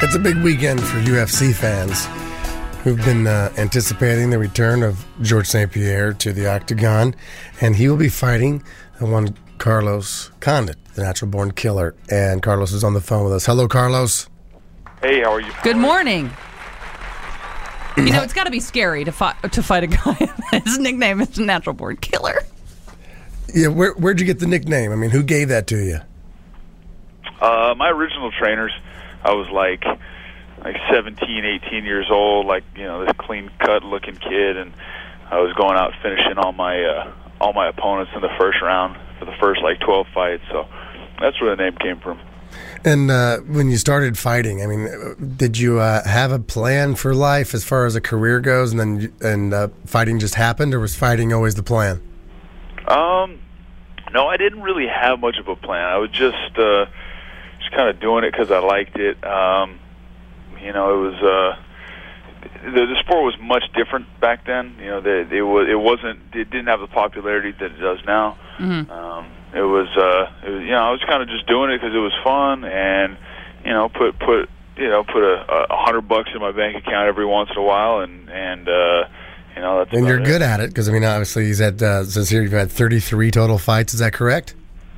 It's a big weekend for UFC fans who've been anticipating the return of George St. Pierre to the octagon, and he will be fighting one Carlos Condit, the natural-born killer. And Carlos is on the phone with us. Hello, Carlos. Hey, how are you? Good morning. You know, it's got to be scary to fight a guy. His nickname is Natural-Born Killer. Yeah, where'd you get the nickname? I mean, who gave that to you? My original trainers. I was like 17, 18 years old, this clean-cut looking kid, and I was going out finishing all my opponents in the first round for the first 12 fights. So that's where the name came from. And when you started fighting, I mean, did you have a plan for life as far as a career goes, and fighting just happened, or was fighting always the plan? No, I didn't really have much of a plan. I was just kind of doing it because I liked it. It was the sport was much different back then. You know, it didn't have the popularity that it does now. Mm-hmm. It was I was kind of just doing it because it was fun, and put $100 in my bank account every once in a while, and that's. And you're good at it because obviously he's had since here you've had 33 total fights. Is that correct?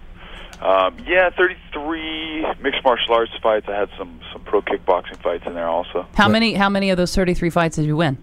33 mixed martial arts fights. I had some pro kickboxing fights in there also. How many of those 33 fights did you win?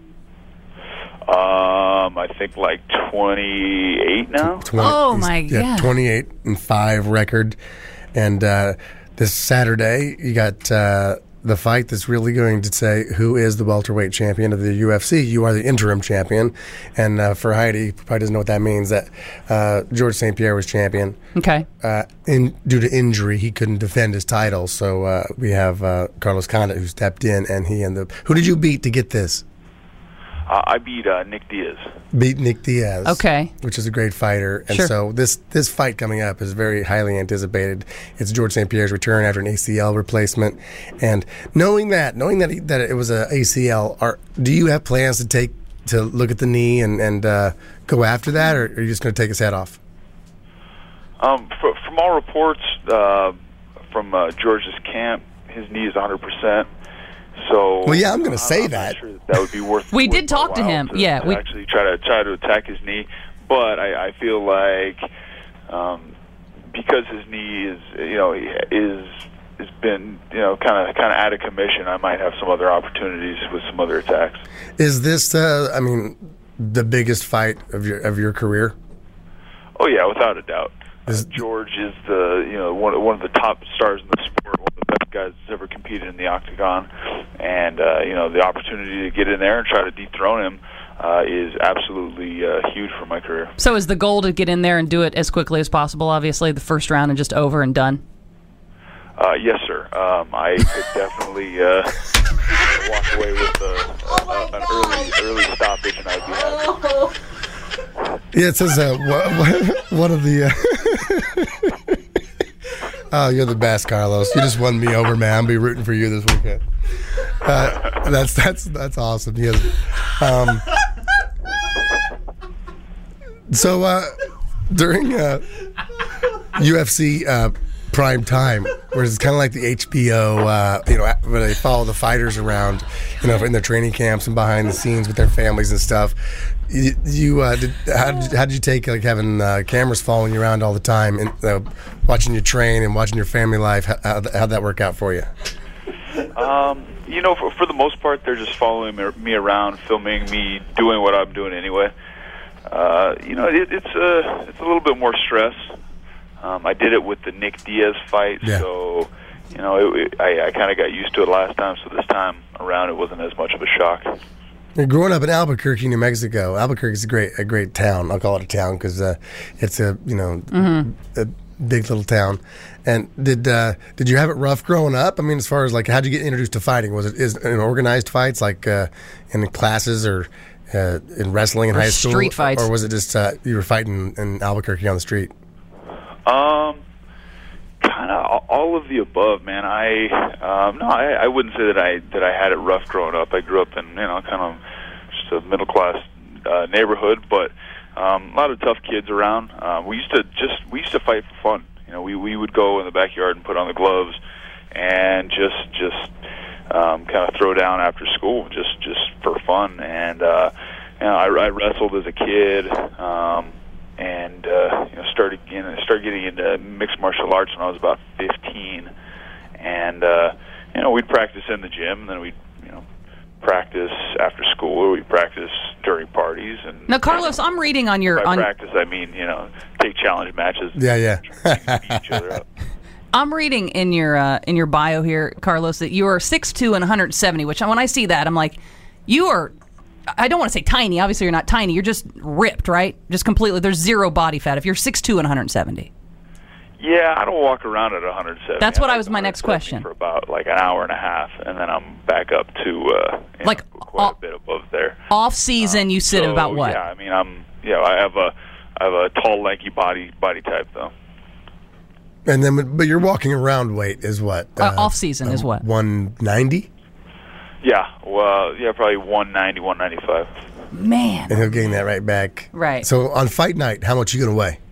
I think 28 now. 20, my God. 28-5 record. And this Saturday, you got the fight that's really going to say who is the welterweight champion of the UFC. You are the interim champion. And for Heidi, who probably doesn't know what that means, that George St. Pierre was champion. Okay. Due to injury, he couldn't defend his title. So we have Carlos Condit, who stepped in, and who did you beat to get this? I beat Nick Diaz. Beat Nick Diaz. Okay. Which is a great fighter. And sure. So this fight coming up is very highly anticipated. It's George St. Pierre's return after an ACL replacement. And knowing that it was a ACL, do you have plans to look at the knee and go after that, or are you just going to take his head off? From all reports from George's camp, his knee is 100%. So, well, yeah, I'm going to say I'm that. Not sure that would be worth. We did talk to him. We actually try to attack his knee, but I feel like because his knee is been kind of out of commission, I might have some other opportunities with some other attacks. Is this the biggest fight of your career? Oh yeah, without a doubt. George is one of the top stars in the sport, one of the best guys that's ever competed in the octagon, and the opportunity to get in there and try to dethrone him is absolutely huge for my career. So is the goal to get in there and do it as quickly as possible? Obviously, the first round and just over and done. Yes, sir. I could definitely walk away with an early stoppage, and I'd be happy. Yeah, it says one of the. Oh, you're the best, Carlos. You just won me over, man. I'll be rooting for you this weekend. That's awesome. Yes. So during UFC prime time, where it's kind of like the HBO, where they follow the fighters around, in their training camps and behind the scenes with their families and stuff. How did you take having cameras following you around all the time and watching you train and watching your family life? How'd that work out for you? For the most part, they're just following me around, filming me doing what I'm doing anyway. It's a little bit more stress. I did it with the Nick Diaz fight, yeah. So I kind of got used to it last time. So this time around, it wasn't as much of a shock. Growing up in Albuquerque, New Mexico, Albuquerque is a great town. I'll call it a town because it's a big little town. And did you have it rough growing up? I mean, as far as how'd you get introduced to fighting? Was it in organized fights, in classes or in wrestling in high school, street fights, or was it just you were fighting in Albuquerque on the street? Kind of all of the above, man. I wouldn't say that I had it rough growing up. I grew up in kind of just a middle class neighborhood, but a lot of tough kids around. We used to fight for fun. We would go in the backyard and put on the gloves and just kind of throw down after school just for fun. And I wrestled as a kid, and started getting into mixed martial arts when I was about 15. And we'd practice in the gym, and then we'd practice after school, or we'd practice during parties. And now, Carlos, I'm reading on your practice. I mean, take challenge matches. Yeah. Beat each other up. I'm reading in your bio here, Carlos, that you are 6'2" and 170. Which when I see that, I'm like, you are. I don't want to say tiny. Obviously, you're not tiny. You're just ripped, right? Just completely. There's zero body fat. If you're 6'2" and 170. Yeah, I don't walk around at 170. That's what was my next question. For about like an hour and a half, and then I'm back up to quite a bit above there. Off season, you sit at about what? Yeah, I mean, I have a tall, lanky body type though. And then, but your walking around weight is what? Off season is what? 190. Yeah, well, probably 190, 195. Man. And he'll gain that right back. Right. So on fight night, how much are you going to weigh?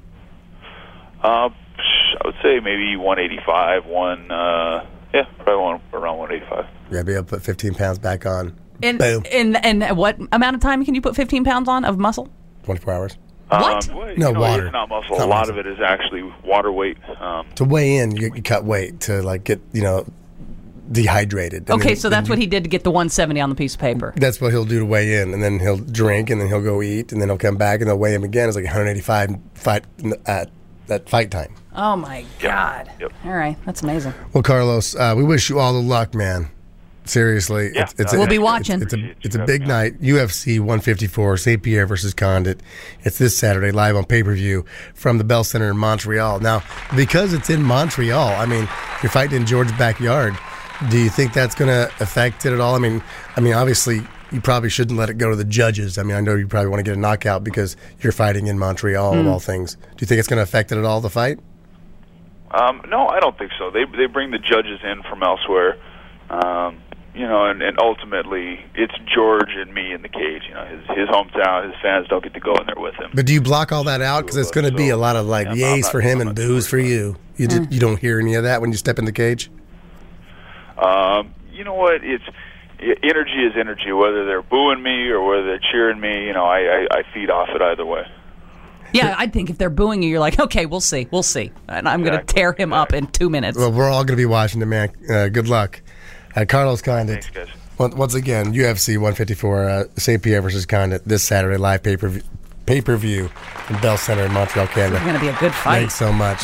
I would say maybe 185, probably around 185. Yeah, be able to put 15 pounds back on. And, Boom. And what amount of time can you put 15 pounds on of muscle? 24 hours. What? Water. It's not muscle. A lot of it is actually water weight. To weigh in, you cut weight to get dehydrated. Okay, so that's what he did to get the 170 on the piece of paper. That's what he'll do to weigh in, and then he'll drink, and then he'll go eat, and then he'll come back, and they'll weigh him again. It's like 185 at fight time. Oh my God! Yep. All right, that's amazing. Well, Carlos, we wish you all the luck, man. Seriously, yeah, we'll be watching. It's a big night. UFC 154, St. Pierre versus Condit. It's this Saturday, live on pay-per-view from the Bell Center in Montreal. Now, because it's in Montreal, I mean, you're fighting in George's backyard. Do you think that's going to affect it at all? I mean, obviously, you probably shouldn't let it go to the judges. I mean, I know you probably want to get a knockout because you're fighting in Montreal of all things. Do you think it's going to affect it at all, the fight? No, I don't think so. They bring the judges in from elsewhere, and ultimately it's George and me in the cage. His hometown, his fans don't get to go in there with him. But do you block all that out? Because it's going to be a lot of yays for him and boos for you. You don't hear any of that when you step in the cage? You know what? Energy is energy. Whether they're booing me or whether they're cheering me, I feed off it either way. Yeah, I think if they're booing you, you're like, okay, we'll see. And I'm going to tear him up in 2 minutes. Well, we're all going to be watching it, man. Good luck. Carlos Condit. Thanks, guys. Once again, UFC 154, St. Pierre versus Condit, this Saturday, live pay-per-view in Bell Center in Montreal, Canada. It's going to be a good fight. Thanks so much.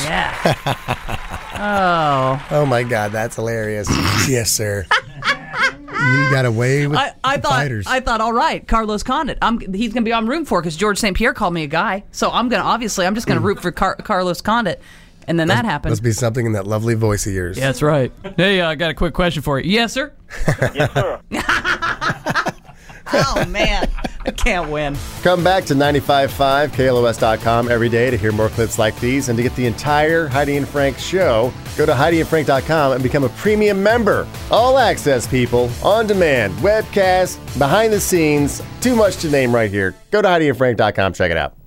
Yeah. Oh, my God, that's hilarious. Yes, sir. You got away with fighters. I thought, all right, Carlos Condit. He's going to be on room for because George St. Pierre called me a guy. So I'm just going to root for Carlos Condit. And then that happened. Must be something in that lovely voice of yours. Yeah, that's right. Hey, I got a quick question for you. Yes, sir? Yes, sir. Oh, man. I can't win. Come back to 95.5 KLOS.com every day to hear more clips like these. And to get the entire Heidi and Frank show, go to HeidiandFrank.com and become a premium member. All access, people. On demand. Webcast. Behind the scenes. Too much to name right here. Go to HeidiandFrank.com. Check it out.